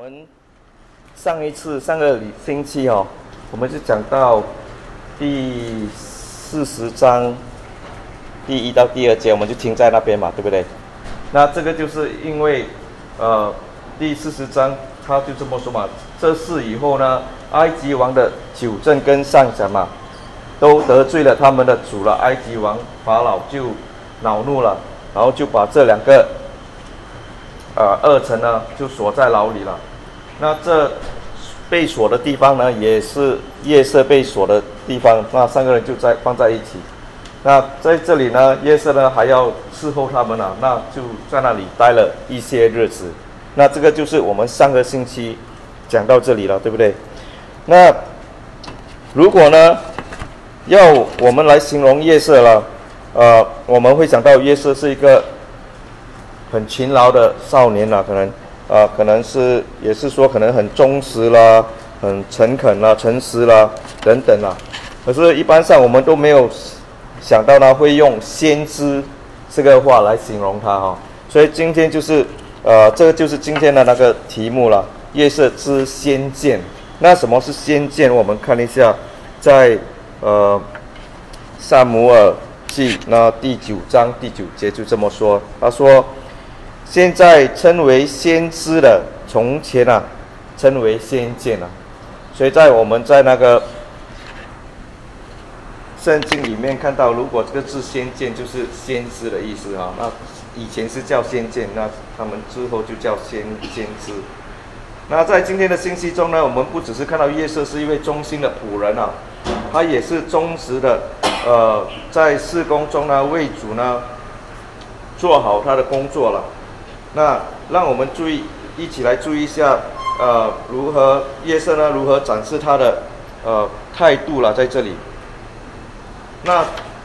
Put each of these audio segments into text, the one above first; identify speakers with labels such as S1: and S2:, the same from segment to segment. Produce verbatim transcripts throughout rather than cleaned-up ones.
S1: 们上一次上个星期哦，我们就讲到第四十章第一到第二节，我们就停在那边嘛，对不对？那这个就是因为呃第四十章他就这么说嘛，这事以后呢，埃及王的九正跟上长嘛，都得罪了他们的主了，埃及王法老就恼怒了，然后就把这两个呃二臣呢就锁在牢里了。那这被锁的地方呢，也是约瑟被锁的地方。那三个人就在放在一起。那在这里呢，约瑟呢还要伺候他们啊，那就在那里待了一些日子。那这个就是我们上个星期讲到这里了，对不对？那如果呢要我们来形容约瑟了，呃，我们会想到约瑟是一个很勤劳的少年了，可能。啊、呃，可能是也是说，可能很忠实啦，很诚恳啦，诚实啦，等等啦。可是，一般上我们都没有想到他会用先知这个话来形容他哈、哦。所以今天就是呃，这个就是今天的那个题目了，约瑟之先见。那什么是先见？我们看一下，在呃撒母耳记那第九章第九节就这么说，他说。现在称为先知的，从前啊，称为先见啊。所以在我们在那个圣经里面看到，如果这个字先见就是先知的意思啊，那以前是叫先见，那他们之后就叫先先知。那在今天的信息中呢，我们不只是看到约瑟是一位忠心的仆人啊，他也是忠实的，呃，在事工中呢为主呢做好他的工作了。那让我们注意，一起来注意一下，呃，如何约瑟呢？如何展示他的呃态度了？在这里，那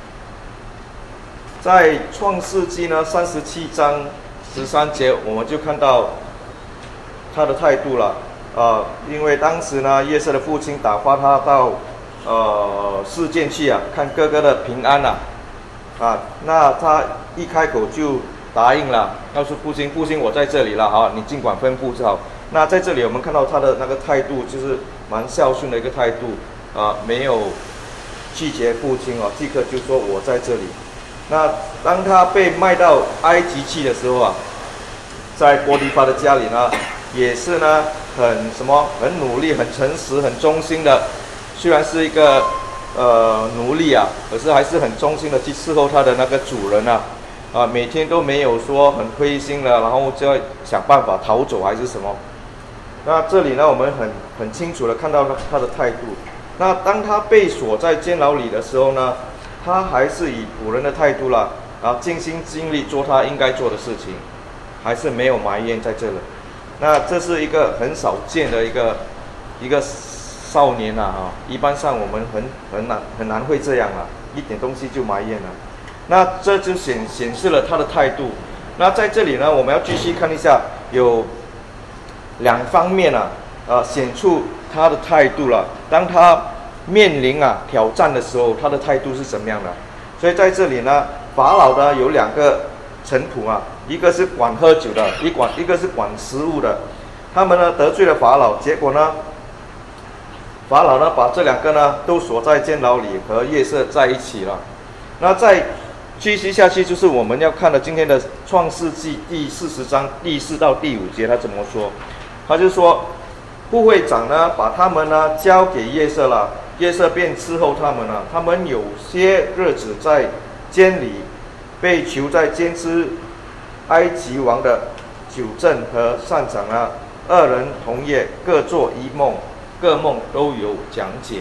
S1: 在创世纪呢三十七章十三节，我们就看到他的态度了。呃，因为当时呢，约瑟的父亲打发他到呃示剑去啊，看哥哥的平安啊，啊，那他一开口就答应了，告诉父亲，父亲我在这里了，好，你尽管吩咐就好。那在这里我们看到他的那个态度，就是蛮孝顺的一个态度啊，没有拒绝父亲哦，即刻就说我在这里。那当他被卖到埃及去的时候啊，在波提乏的家里呢，也是呢很什么，很努力、很诚实、很忠心的，虽然是一个呃奴隶啊，可是还是很忠心的去伺候他的那个主人啊。啊，每天都没有说很灰心了，然后就要想办法逃走还是什么。那这里呢，我们很很清楚的看到他的态度。那当他被锁在监牢里的时候呢，他还是以仆人的态度啦，啊，尽心尽力做他应该做的事情，还是没有埋怨在这里。那这是一个很少见的一个一个少年啊，啊，一般上我们很很难很难会这样啊，一点东西就埋怨了。那这就显显示了他的态度。那在这里呢，我们要继续看一下，有两方面啊，呃，显出他的态度了。当他面临啊挑战的时候，他的态度是怎么样的？所以在这里呢，法老呢有两个臣仆啊，一个是管喝酒的，一管一个是管食物的。他们呢得罪了法老，结果呢，法老呢把这两个呢都锁在监牢里，和约瑟在一起了。那在继续下去就是我们要看的今天的创世纪第四十章第四到第五节，他怎么说？他就说，护卫长呢把他们呢交给约瑟了，约瑟便伺候他们了。他们有些日子在监里，被囚在监之埃及王的九正和上长啊二人同夜，各做一梦，各梦都有讲解。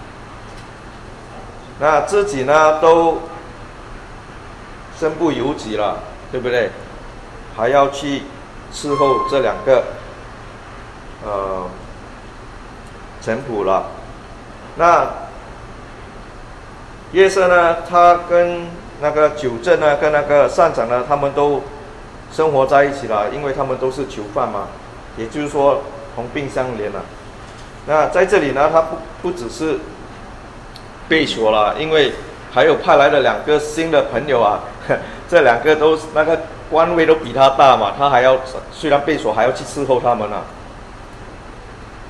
S1: 那自己呢都身不由己了，对不对？还要去伺候这两个呃臣仆了。那约瑟呢，他跟那个九正呢，跟那个上长呢，他们都生活在一起了，因为他们都是囚犯嘛，也就是说同病相怜了。那在这里呢，他不不只是被锁了，因为还有派来的两个新的朋友啊，这两个都那个官位都比他大嘛，他还要虽然被锁，还要去伺候他们啊。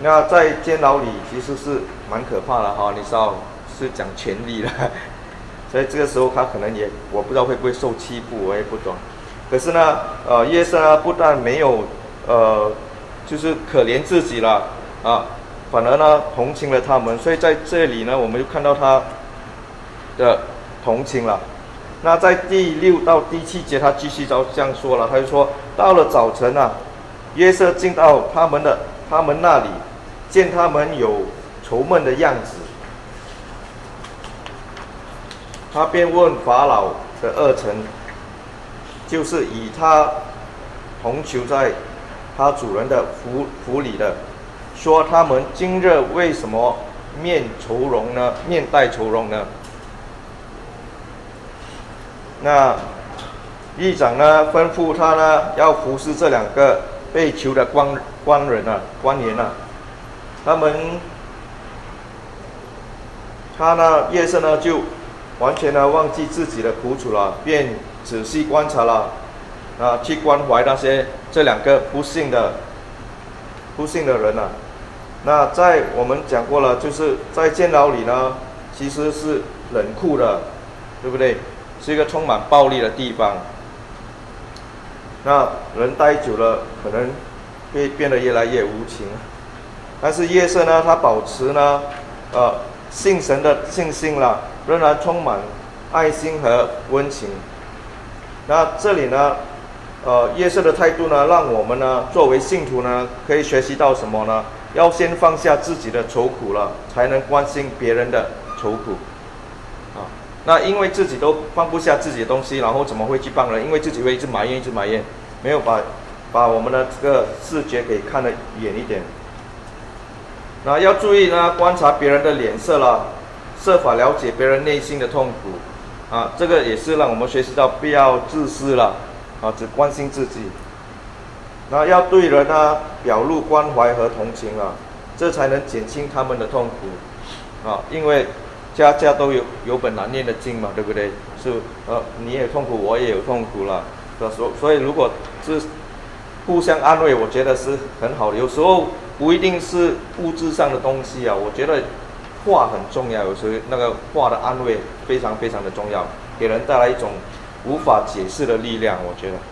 S1: 那在监牢里其实是蛮可怕的哈，你知道是讲权力的，所以这个时候他可能也我不知道会不会受欺负，我也不懂。可是呢，呃，约瑟呢不但没有呃，就是可怜自己了啊，反而呢同情了他们，所以在这里呢，我们就看到他的同情了。那在第六到第七节，他继续这样说了，他就说，到了早晨啊，约瑟进到他们的他们那里，见他们有愁闷的样子，他便问法老的二臣，就是以他同囚在他主人的府府里的，说他们今日为什么面愁容呢？面带愁容呢？那议长呢，吩咐他呢，要服侍这两个被囚的官官人啊，官员啊，他们，他呢，约瑟呢，就完全呢忘记自己的苦楚了，便仔细观察了，啊，去关怀那些这两个不幸的不幸的人啊。那在我们讲过了，就是在监牢里呢，其实是冷酷的，对不对？是一个充满暴力的地方。那人待久了，可能会变得越来越无情。但是约瑟呢，他保持呢，呃，信神的信心了，仍然充满爱心和温情。那这里呢，呃，约瑟的态度呢，让我们呢，作为信徒呢，可以学习到什么呢？要先放下自己的愁苦了，才能关心别人的愁苦。啊，那因为自己都放不下自己的东西，然后怎么会去帮人？因为自己会一直埋怨，一直埋怨，没有把把我们的这个视觉给看得远一点。那要注意呢，观察别人的脸色了，设法了解别人内心的痛苦。啊，这个也是让我们学习到不要自私了，啊，只关心自己。那要对人呢表露关怀和同情了，这才能减轻他们的痛苦。啊，因为家家都有有本难念的经嘛，对不对？是呃，你也痛苦，我也有痛苦了。所所以如果是互相安慰，我觉得是很好的。有时候不一定是物质上的东西啊，我觉得话很重要。有时候那个话的安慰非常非常的重要，给人带来一种无法解释的力量。我觉得。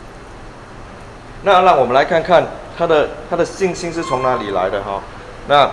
S1: 那让我们来看看他的他的信心是从哪里来的哈？那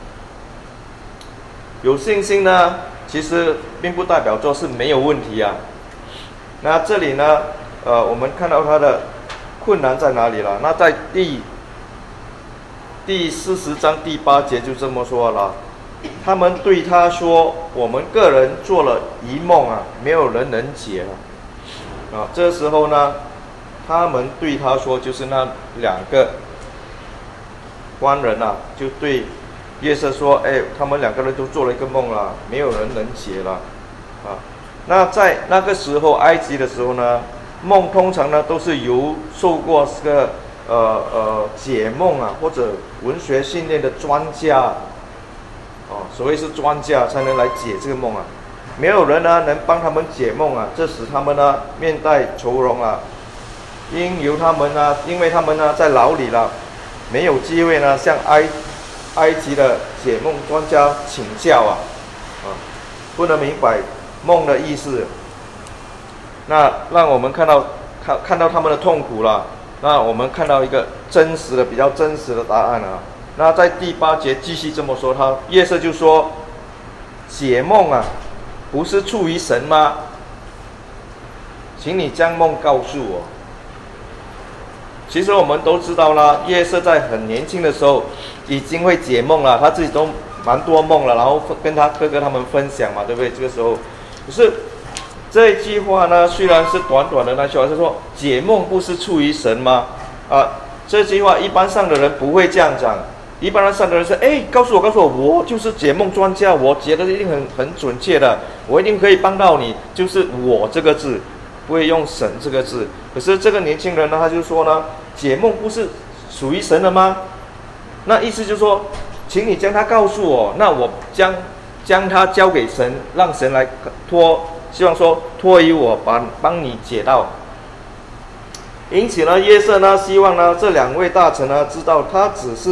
S1: 有信心呢，其实并不代表说是没有问题啊。那这里呢，呃，我们看到他的困难在哪里了？那在第第四十章第八节就这么说了，他们对他说：“我们个人做了一梦啊，没有人能解了。”啊，这时候呢，他们对他说，就是那两个官人啊，就对约瑟说：“哎，他们两个人都做了一个梦了，没有人能解了。”啊，那在那个时候，埃及的时候呢，梦通常呢都是由受过这个呃呃解梦啊或者文学训练的专家，哦，所谓是专家才能来解这个梦啊。没有人呢能帮他们解梦啊，这使他们呢面带愁容啊。因由他们呢，因为他们呢在牢里了，没有机会呢向埃埃及的解梦专家请教啊，啊，不能明白梦的意思。那让我们看到看看到他们的痛苦了。那我们看到一个真实的、比较真实的答案啊。那在第八节继续这么说，他约瑟就说：“解梦啊，不是出于神吗？请你将梦告诉我。”其实我们都知道啦，约瑟在很年轻的时候已经会解梦了，他自己都蛮多梦了，然后跟他哥哥他们分享嘛，对不对？这个时候，可是这一句话呢，虽然是短短的那句话，是说解梦不是出于神吗？啊，这句话一般上的人不会这样讲，一般上的人是，哎，告诉我，告诉我，我就是解梦专家，我解的一定很很准确的，我一定可以帮到你，就是我这个字。不会用神这个字，可是这个年轻人呢，他就说呢，解梦不是属于神的吗？那意思就是说，请你将他告诉我，那我将将他交给神，让神来托，希望说托于我，帮帮你解到。因此呢，约瑟呢，希望呢这两位大臣呢知道，他只是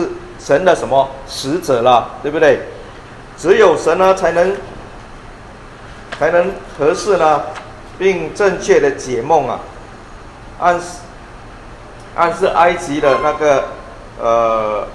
S1: 神的什么使者啦，对不对？只有神呢才能才能合适呢，并正确的解梦啊，暗示暗示埃及的那个呃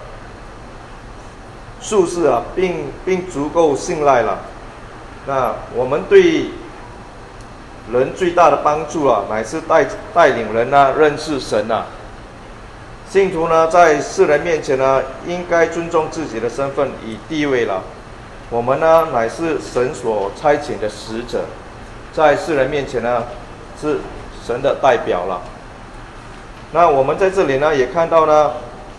S1: 术士啊，并并足够信赖了。那我们对人最大的帮助啊，乃是带带领人呢、啊、认识神啊。信徒呢，在世人面前呢，应该尊重自己的身份与地位了。我们呢，乃是神所差遣的使者，在世人面前呢，是神的代表了。那我们在这里呢，也看到呢，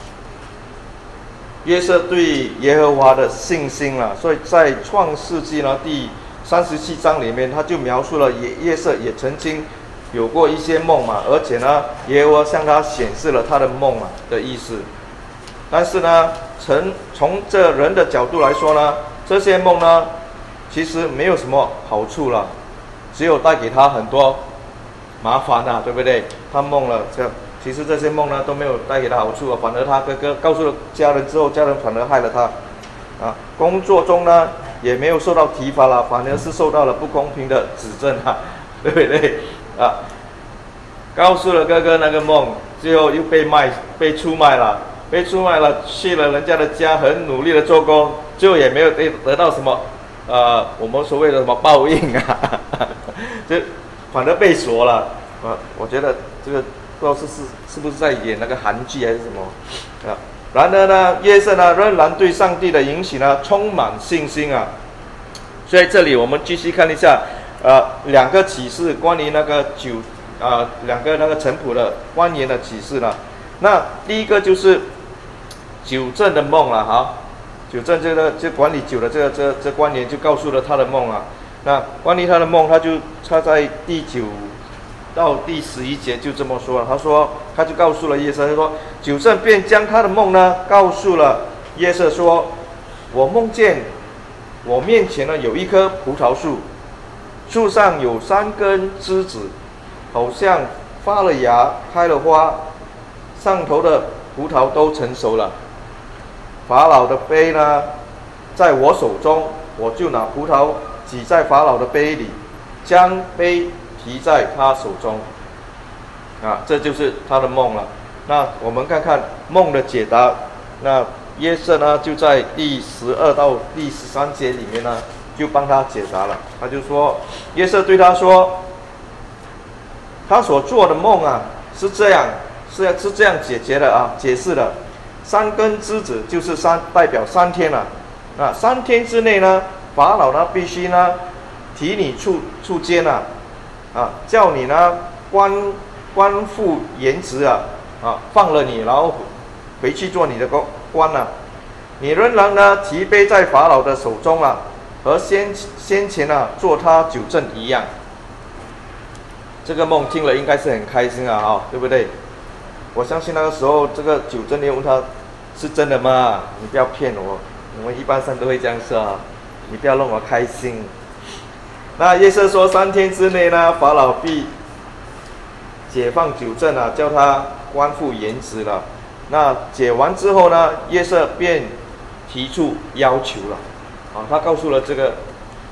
S1: 约瑟对耶和华的信心了。所以在创世纪呢第三十七章里面，他就描述了耶约瑟也曾经有过一些梦嘛，而且呢，耶和华向他显示了他的梦啊的意思。但是呢，从从这人的角度来说呢，这些梦呢，其实没有什么好处了，只有带给他很多麻烦啊，对不对？他梦了，这其实这些梦呢都没有带给他好处啊，反而他哥哥告诉了家人之后，家人反而害了他啊。工作中呢也没有受到提拔了，反而是受到了不公平的指正啊，对不对？啊，告诉了哥哥那个梦，最后又被卖，被出卖了，被出卖了，去了人家的家，很努力的做工，最后也没有得得到什么，呃，我们所谓的什么报应啊，就反而被锁了啊。我觉得这个不知道是是是不是在演那个韩剧还是什么啊？然而呢，约瑟呢仍然对上帝的允许呢充满信心啊。所以这里我们继续看一下。呃，两个启示关于那个九，啊、呃，两个那个臣仆的官员的启示呢。那第一个就是酒政的梦了哈，酒政这个这管理酒的这个这这官员就告诉了他的梦啊。那关于他的梦，他就他在第九到第十一节就这么说了，他说他就告诉了约瑟，他说酒政便将他的梦呢告诉了约瑟说，我梦见我面前呢有一棵葡萄树。树上有三根枝子，好像发了芽、开了花，上头的葡萄都成熟了。法老的杯呢，在我手中，我就拿葡萄挤在法老的杯里，将杯提在他手中。啊，这就是他的梦了。那我们看看梦的解答。那约瑟呢，就在第十二到第十三节里面呢。就帮他解答了，他就说，约瑟对他说，他所做的梦啊是这样，是是这样解决的啊，解释的。三根枝子就是三代表三天了，啊，三天之内呢，法老呢必须呢提你出出监啊，啊，叫你呢官官复原职啊，啊，放了你，然后回去做你的官啊，你仍然呢提杯在法老的手中啊。和先先前啊做他酒政一样，这个梦听了应该是很开心啊，哈，对不对？我相信那个时候这个酒政的问他是真的吗？你不要骗我，我们一般上都会这样说啊，你不要让我开心。那约瑟说三天之内呢，法老必解放酒政啊，叫他官复原职了。那解完之后呢，约瑟便提出要求了。啊，他告诉了这个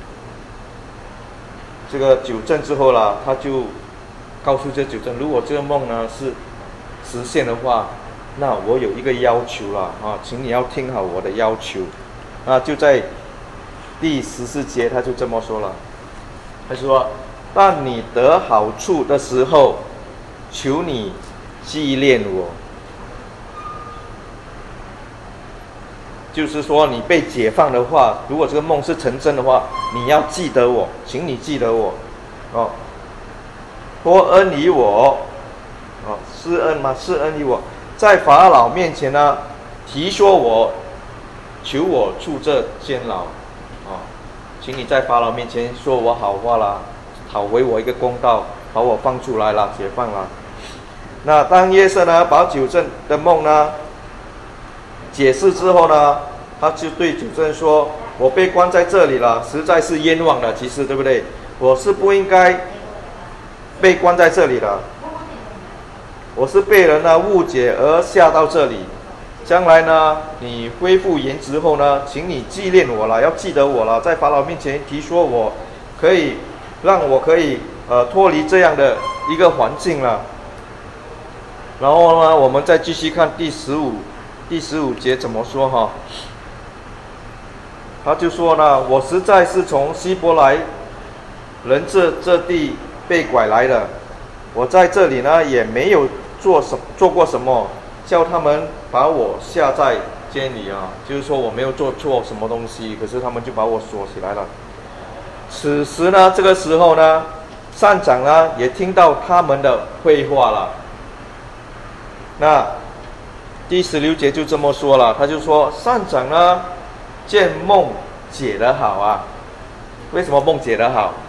S1: 这个酒政之后啦，他就告诉这酒政，如果这个梦呢是实现的话，那我有一个要求啦，啊，请你要听好我的要求。啊，就在第十四节，他就这么说了，他说：“当你得好处的时候，求你纪念我。”就是说，你被解放的话，如果这个梦是成真的话，你要记得我，请你记得我，哦，托恩于我，哦，施恩吗？施恩于我，在法老面前呢，提说我，求我出这监牢，啊，请你在法老面前说我好话啦，讨回我一个公道，把我放出来了，解放了。那当约瑟呢，把酒政的梦呢解释之后呢，他就对酒政说：“我被关在这里了，实在是冤枉了。其实对不对？我是不应该被关在这里的，我是被人呢误解而下到这里。 将来呢，你恢复颜值后呢，请你纪念我了，要记得我了，在法老面前提说我可以让我可以呃脱离这样的一个环境了。然后呢，我们再继续看第十五第十五节怎么说哈？他就说呢，我实在是从希伯来人这这地被拐来的，我在这里呢也没有做什做过什么，叫他们把我下在监里啊，就是说我没有做错什么东西，可是他们就把我锁起来了。此时呢，这个时候呢，善长呢也听到他们的会话了。那第十六节就这么说了，他就说善长呢见梦解得好啊，为什么梦解得好？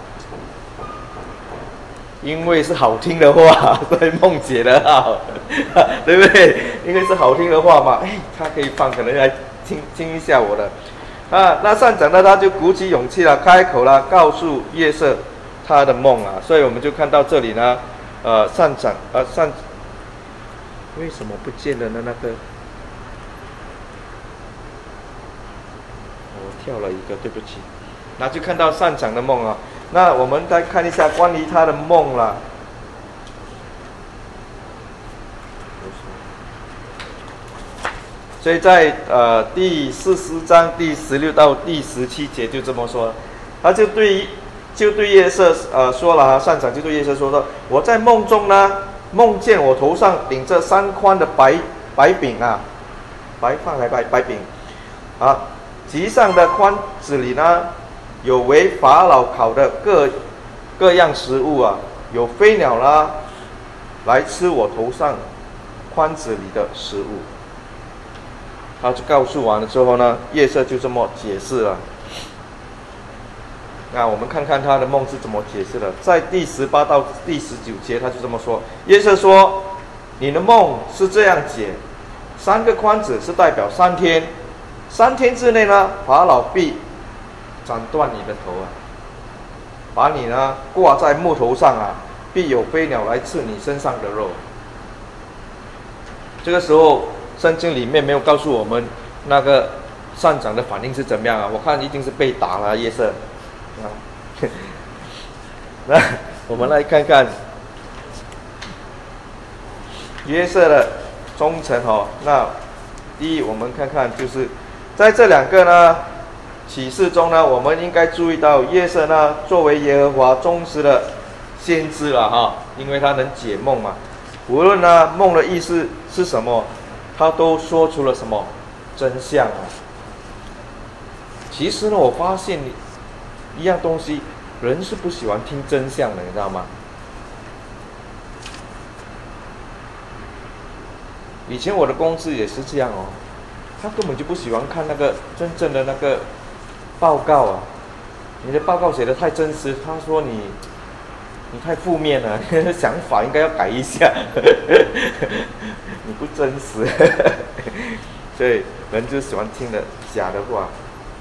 S1: 因为是好听的话，所以梦解得好，对不对？因为是好听的话嘛，哎，他可以放，可能来听听一下我的。啊，那善长呢，他就鼓起勇气了，开口了，告诉约瑟他的梦啊。所以我们就看到这里呢，呃，善长，呃，善。为什么不见了呢？那个，我跳了一个，对不起。那就看到善长的梦啊。那我们再看一下关于他的梦啦。所以在呃第四十章第十六到第十七节就这么说，他就对就对约瑟呃说了哈，善长就对约瑟说说，我在梦中呢。梦见我头上顶着三筐的白白饼啊，白饭还白白饼，啊，其上的筐子里呢，有为法老烤的各各样食物啊，有飞鸟啦，来吃我头上筐子里的食物。他就告诉完了之后呢，约瑟就这么解释了。那我们看看他的梦是怎么解释的，在第十八到第十九节，他就这么说：约瑟说，你的梦是这样解，三个筐子是代表三天，三天之内呢，法老必斩断你的头啊，把你呢挂在木头上啊，必有飞鸟来吃你身上的肉。这个时候，圣经里面没有告诉我们那个善长的反应是怎么样啊？我看一定是被打了，约瑟。啊，那我们来看看约瑟的忠诚哦。那第一，我们看看就是在这两个呢启示中呢，我们应该注意到约瑟呢作为耶和华忠实的先知了哈，因为他能解梦嘛。无论呢梦的意思是什么，他都说出了什么真相啊。其实呢，我发现一样东西，人是不喜欢听真相的，你知道吗？以前我的公司也是这样哦，他根本就不喜欢看那个真正的那个报告啊，你的报告写得太真实，他说你你太负面了，你的想法应该要改一下，你不真实，所以人就喜欢听的假的话。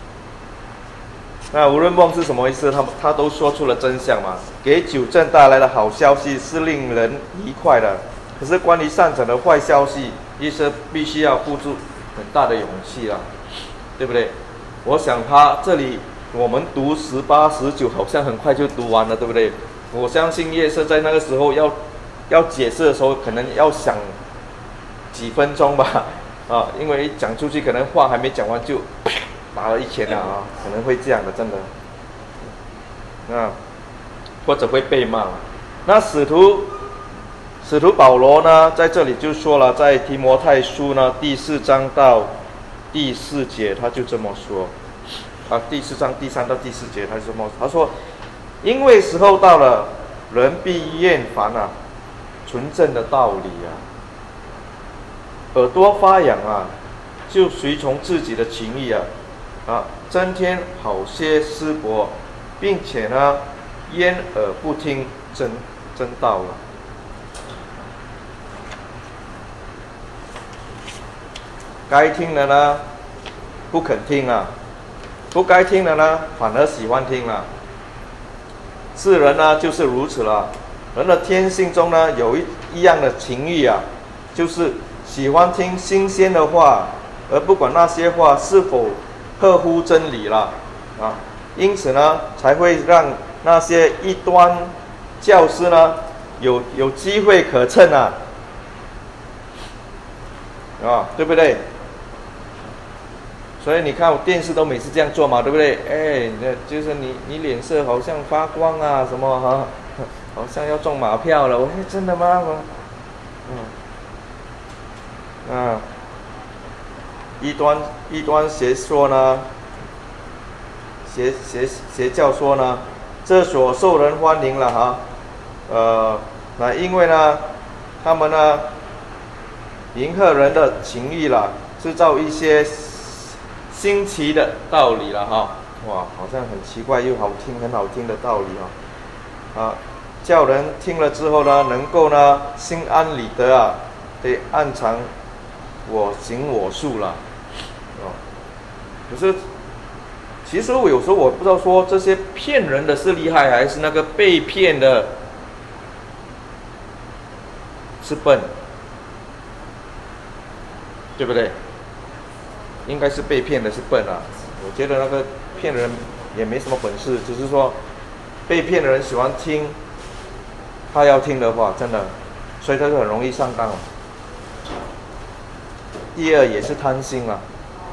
S1: 那无论梦是什么意思，他他都说出了真相嘛。给九正带来的好消息是令人愉快的，可是关于善长的坏消息，约瑟必须要付出很大的勇气啦，对不对？我想他这里我们读十八、十九，好像很快就读完了，对不对？我相信约瑟在那个时候要要解释的时候，可能要想几分钟吧，啊，因为讲出去可能话还没讲完就打了一拳了啊，可能会这样的，真的。啊，或者会被骂。那使徒使徒保罗呢，在这里就说了，在提摩太书呢第四章到第四节，他就这么说。啊，第四章第三到第四节，他就这么他说，因为时候到了，人必厌烦啊，纯正的道理啊，耳朵发痒啊，就随从自己的情意啊。啊，增添好些师伯，并且呢，掩耳不听真真道了。该听的呢，不肯听啊；不该听的呢，反而喜欢听了。世人呢，就是如此了。人的天性中呢，有一一样的情欲啊，就是喜欢听新鲜的话，而不管那些话是否合乎真理了啊。因此呢，才会让那些异端教师呢有有机会可乘啊，啊，对不对？所以你看，我电视都每次这样做嘛，对不对？哎，那就是你你脸色好像发光啊，什么哈、啊，好像要中马票了。我说真的吗？我，嗯，啊，异端异端邪说呢，邪邪邪教说呢，这所受人欢迎了哈，呃，那因为呢，他们呢，迎合人的情欲了，制造一些新奇的道理了哈，哇，好像很奇怪又好听，很好听的道理啊，啊，叫人听了之后呢，能够呢心安理得啊，得按常我行我素了，哦，可是其实我有时候我不知道说这些骗人的是厉害，还是那个被骗的是笨，对不对？应该是被骗的是笨啊，我觉得那个骗人也没什么本事，只是说被骗的人喜欢听他要听的话，真的，所以他就很容易上当。第二也是贪心啊，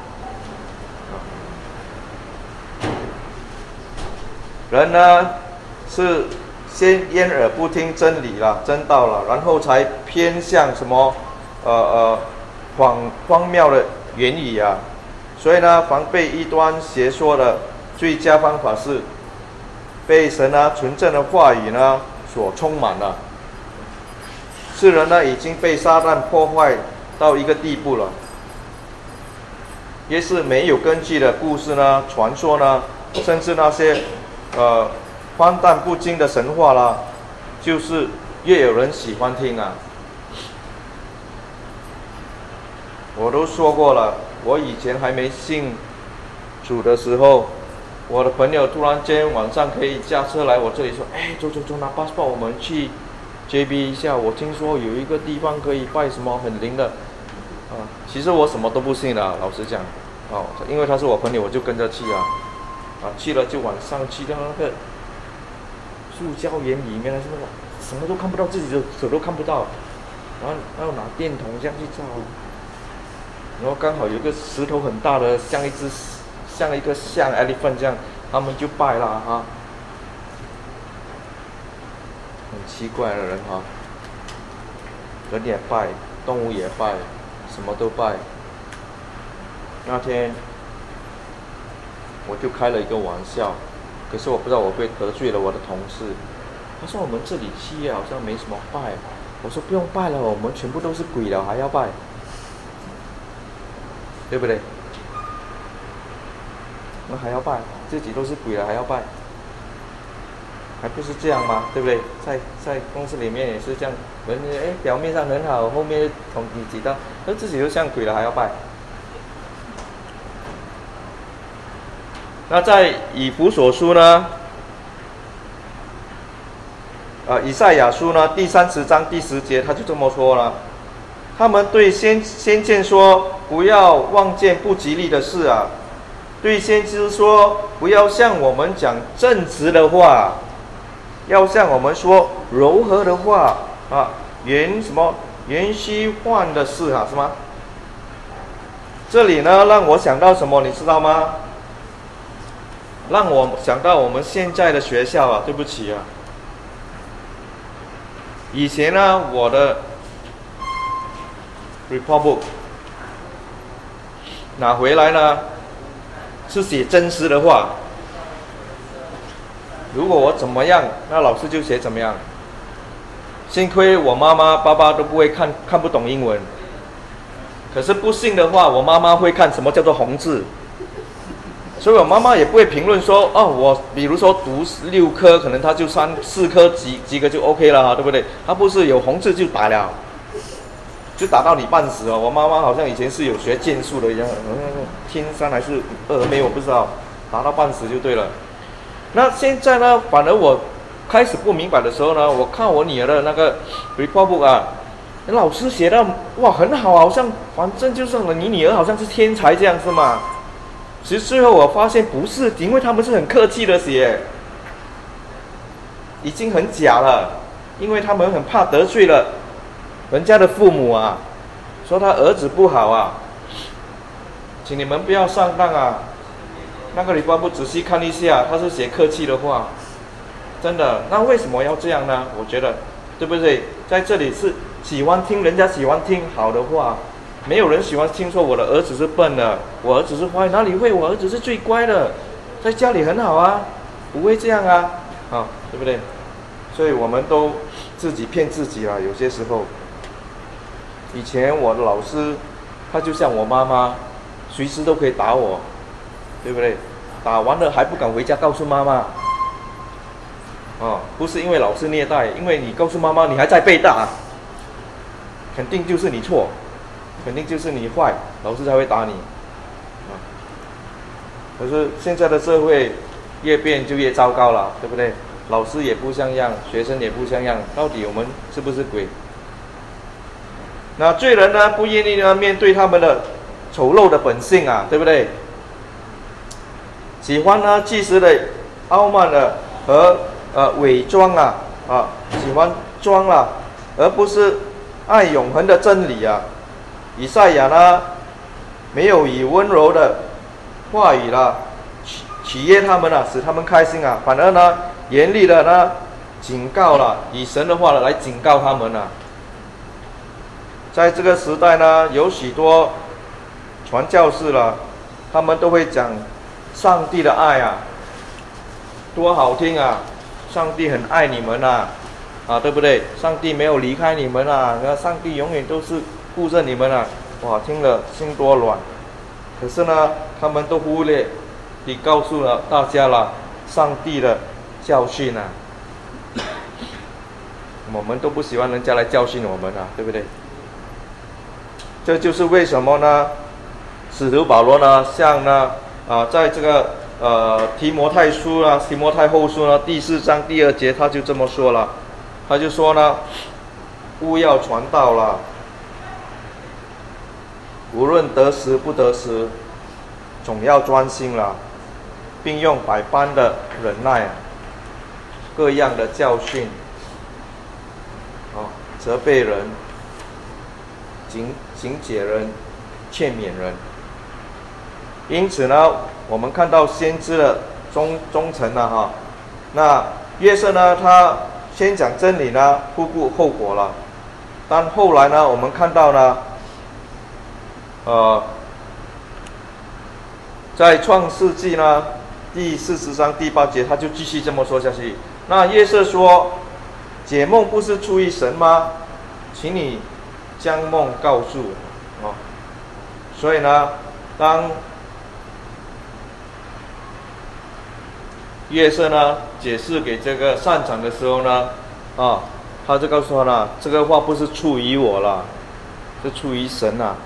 S1: 人呢是先掩耳不听真理了、真道了，然后才偏向什么呃呃荒荒谬的言语啊，所以呢，防备异端邪说的最佳方法是被神啊纯正的话语呢所充满了。世人呢已经被撒旦破坏到一个地步了，越是没有根据的故事呢、传说呢，甚至那些呃荒诞不经的神话啦，就是越有人喜欢听啊。我都说过了，我以前还没信主的时候，我的朋友突然间晚上可以驾车来我这里说，哎，走走走，拿 passport 我们去 J B 一下，我听说有一个地方可以拜什么很灵的啊。其实我什么都不信的，老实讲，哦，因为他是我朋友，我就跟着去啊，啊，去了就晚上去到那个塑胶园里面，是那个什么都看不到，自己的手都看不到，然后然后拿电筒这样去照。然后刚好有一个石头很大的，像一只像一个像 elephant 这样，他们就拜了哈，很奇怪的人哈，人也拜，动物也拜，什么都拜。那天我就开了一个玩笑，可是我不知道我会得罪了我的同事。他说我们这里企业好像没什么拜，我说不用拜了，我们全部都是鬼了还要拜。对不对？那还要拜，自己都是鬼了还要拜，还不是这样吗？对不对？在在公司里面也是这样，人哎表面上很好，后面捅你几刀，那自己都像鬼了还要拜。那在以弗所书呢，呃，以赛亚书呢第三十章第十节，他就这么说了。他们对先先见说，不要望见不吉利的事啊；对先知说，不要向我们讲正直的话，要向我们说柔和的话啊，原什么原虚幻的事啊，是吗？这里呢，让我想到什么，你知道吗？让我想到我们现在的学校啊，对不起啊，以前呢，我的report book 拿回来呢，是写真实的话。如果我怎么样，那老师就写怎么样。幸亏我妈妈、爸爸都不会看，看不懂英文。可是不幸的话，我妈妈会看什么叫做红字，所以我妈妈也不会评论说，哦，我比如说读六科，可能她就三四科及及格就 OK 了，对不对？她不是有红字就打了。就打到你半死哦！我妈妈好像以前是有学剑术的一样，天山还是峨眉我不知道，打到半死就对了。那现在呢，反而我开始不明白的时候呢，我看我女儿的那个 report book 啊， 老师写到哇很好，好像反正就是你女儿好像是天才这样是吗？其实最后我发现不是，因为他们是很客气的写，已经很假了，因为他们很怕得罪了人家的父母啊，说他儿子不好啊，请你们不要上当啊。那个李官不仔细看一下，他是写客气的话，真的。那为什么要这样呢？我觉得，对不对？在这里是喜欢听人家喜欢听好的话，没有人喜欢听说我的儿子是笨的，我儿子是坏，哪里会？我儿子是最乖的，在家里很好啊，不会这样啊，啊，对不对？所以我们都自己骗自己了，有些时候。以前我的老师，他就像我妈妈，随时都可以打我，对不对？打完了还不敢回家告诉妈妈。哦，不是因为老师虐待，因为你告诉妈妈你还在被打，肯定就是你错，肯定就是你坏，老师才会打你。啊，可是现在的社会越变就越糟糕了，对不对？老师也不像样，学生也不像样，到底我们是不是鬼？那罪人呢，不愿意呢面对他们的丑陋的本性啊，对不对？喜欢呢即时的傲慢的和呃伪装啊啊，喜欢装啦、啊，而不是爱永恒的真理啊。以赛亚呢，没有以温柔的话语啦取取悦他们啊，使他们开心啊，反而呢严厉的呢警告了，以神的话来警告他们啊。在这个时代呢，有许多传教士了，他们都会讲上帝的爱啊，多好听啊！上帝很爱你们啊，啊，对不对？上帝没有离开你们啊，上帝永远都是顾着你们啊！哇，听了心多软。可是呢，他们都忽略地告诉了大家了上帝的教训啊。我们都不喜欢人家来教训我们啊，对不对？这就是为什么呢？使徒保罗呢，像呢啊，在这个呃提摩太书啊，提摩太后书呢第四章第二节，他就这么说了，他就说呢，勿要传道了，无论得时不得时，总要专心了，并用百般的忍耐，各样的教训，啊，责备人。警警解人，劝勉人。因此呢，我们看到先知的忠忠诚了哈。那约瑟呢，他先讲真理呢，不顾后果了。但后来呢，我们看到呢，呃，在创世纪呢第四十章第八节，他就继续这么说下去。那约瑟说：“解梦不是出于神吗？请你将梦告诉我。”哦，所以呢，当约瑟呢解释给这个善长的时候呢，啊，他就告诉他了，这个话不是出于我了，是出于神啊。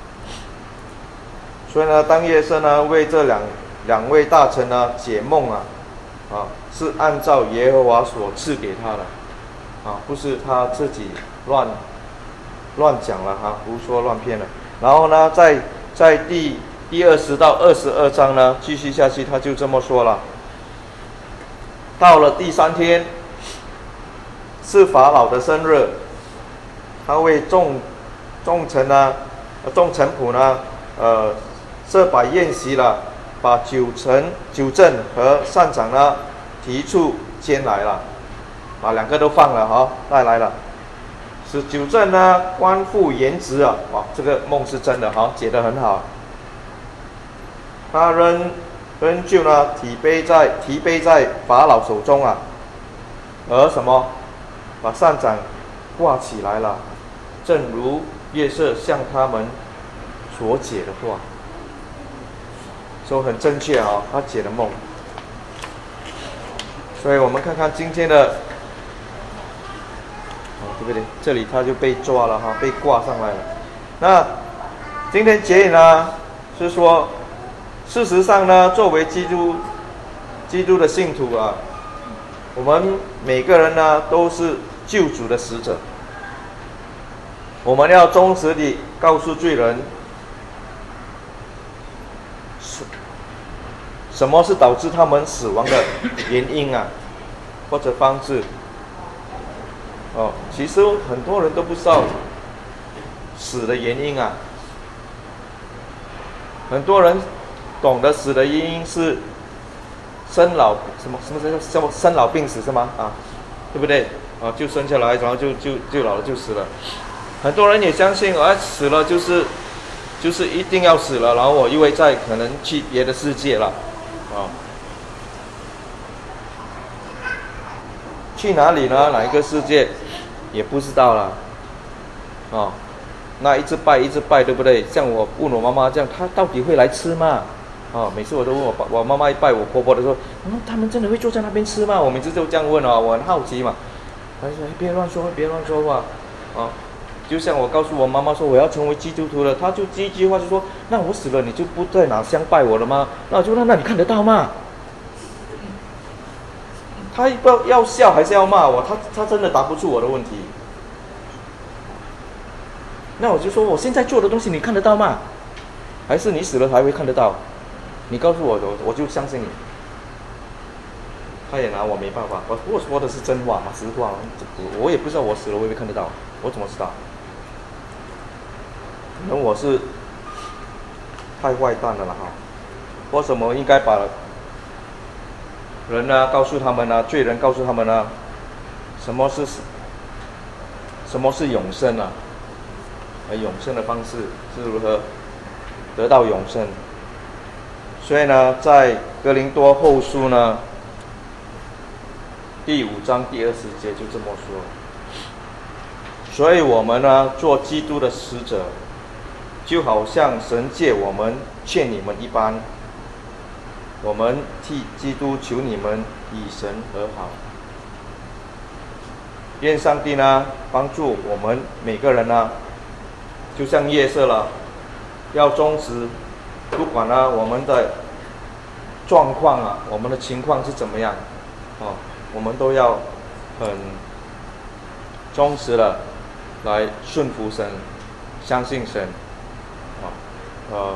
S1: 所以呢，当约瑟呢为这两两位大臣呢解梦啊，啊，是按照耶和华所赐给他的，啊，不是他自己乱。乱讲了哈，胡说乱骗了。然后呢，在在第第二十到二十二章呢，继续下去，他就这么说了。到了第三天，是法老的生日，他为众众臣呢、众臣仆呢，呃，设摆宴席了，把九臣、九正和善长呢提出监来了，把两个都放了哈，带来了。使九正呢官复原职啊，哇，这个梦是真的哈，解得很好。他仍仍旧呢提杯在提杯在法老手中啊，而什么把善长挂起来了，正如约瑟向他们所解的话，说很正确啊，他解的梦。所以我们看看今天的。对不对？这里他就被抓了哈，被挂上来了。那今天结语呢，是说，事实上呢，作为基督基督的信徒啊，我们每个人呢都是救主的使者。 我们要忠实地告诉罪人，什什么是导致他们死亡的原因啊，或者方式。哦，其实很多人都不知道死的原因啊。很多人懂得死的原因是生老什么什么叫什么生老病死是吗？啊，对不对？啊，就生下来，然后就就就老了就死了。很多人也相信，啊，死了就是就是一定要死了，然后我因为在可能去别的世界了，啊，去哪里呢？哪一个世界也不知道了，啊，那一直拜一直拜，对不对？像我问我妈妈这样，她到底会来吃吗？啊，每次我都问我我妈妈一拜我婆婆的时候，嗯，他们真的会坐在那边吃吗？我每次就这样问啊，我很好奇嘛。她说：“别乱说，别乱说话，啊。”就像我告诉我妈妈说我要成为基督徒了，她就第一句话就说：“那我死了，你就不再拿香拜我了吗？”那我就说：“那你看得到吗？”她不知道要笑还是要骂我，她她真的答不出我的问题。那我就说：“我现在做的东西你看得到吗？还是你死了才会看得到？你告诉我，我我就相信你。”他也拿我没办法，我我说的是真话嘛，实话，我也不知道我死了会不会看得到，我怎么知道？可能我是太坏蛋了啦哈！为什么应该把人呢告诉他们呢？罪人告诉他们呢？什么是什么是永生啊？而永生的方式是如何得到永生？所以呢，在哥林多后书呢第五章第二十节就这么说。所以我们呢，做基督的使者，就好像神借我们劝你们一般，我们替基督求你们与神和好。愿上帝呢帮助我们每个人呢，就像夜色了，要忠实，不管呢我们的状况啊，我们的情况是怎么样，哦，我们都要很忠实的来顺服神，相信神，啊，呃，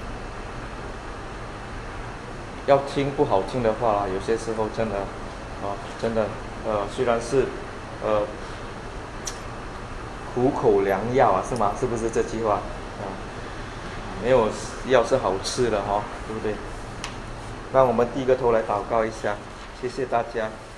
S1: 要听不好听的话啦，有些时候真的，啊，真的，呃，虽然是，呃，苦口良药啊，是吗？是不是这句话？啊，没有药是好吃的哈，对不对？让我们低个头来祷告一下，谢谢大家。